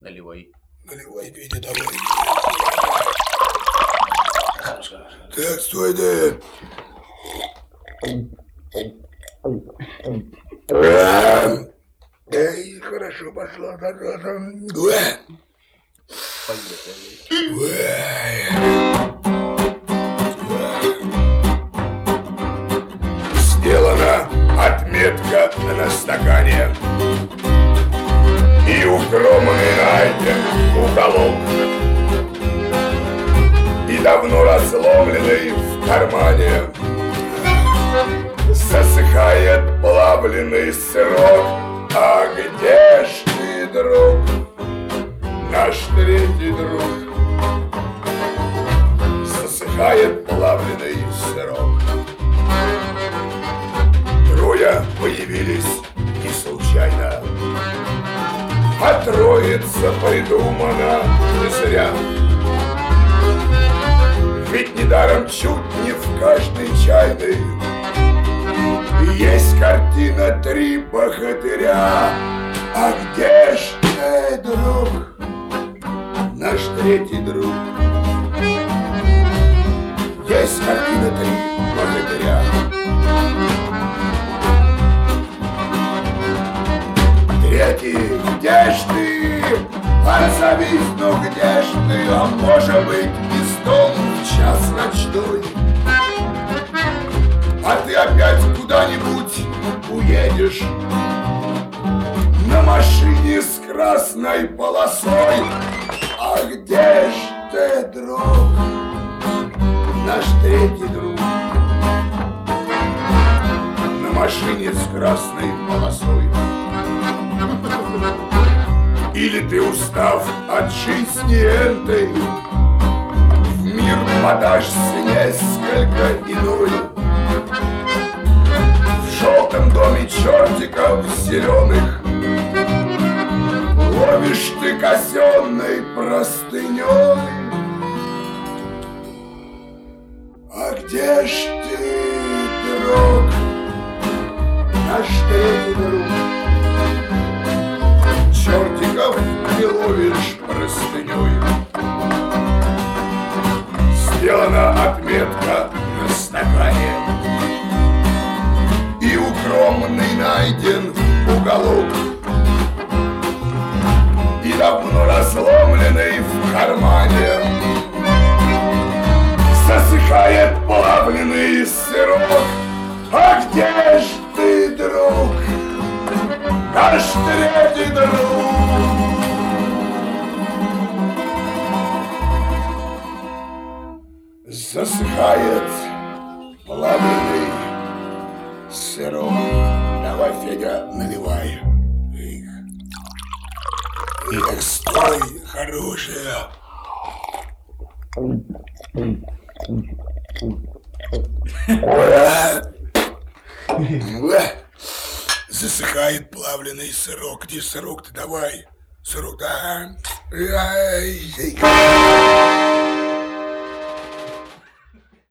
Наливай. Наливай, Петя, давай. Так, стой, да. Эй, хорошо пошла. Сделана отметка на стакане и укромный найден уголок, и давно разломленный в кармане засыхает плавленый сырок. А где ж ты, друг, наш третий друг? Засыхает плавленый сырок. Трое появились не случайно, а троица придумана не зря. Ведь недаром чуть не в каждой чайной есть картина «Три богатыря». А где ж ты, друг, наш третий друг? Есть картина «Три богатыря». Третий, где ж ты? Отзовись, ну где ж ты? А может быть, и стол в час ночной, а ты опять куда-нибудь уедешь на машине с красной полосой. А где ж ты, друг, наш третий друг? На машине с красной полосой. Или ты, устав от жизни этой, в мир подашься несколько иной. В желтом доме чертиков зеленых ловишь ты казенной простыней. А где ж ты, друг, наш третий друг? Чертиков не ловишь простыней. Сделана отметка на стакане и укромный найден уголок, и давно разломленный в кармане засыхает плавленый сырок. А где ж ты, друг, наш третий друг? Засыхает плавленый сырок. Давай, Федя, наливай. Эх, стой, хорошая. Засыхает плавленый сырок. Где сырок-то? Давай. Сырок, да.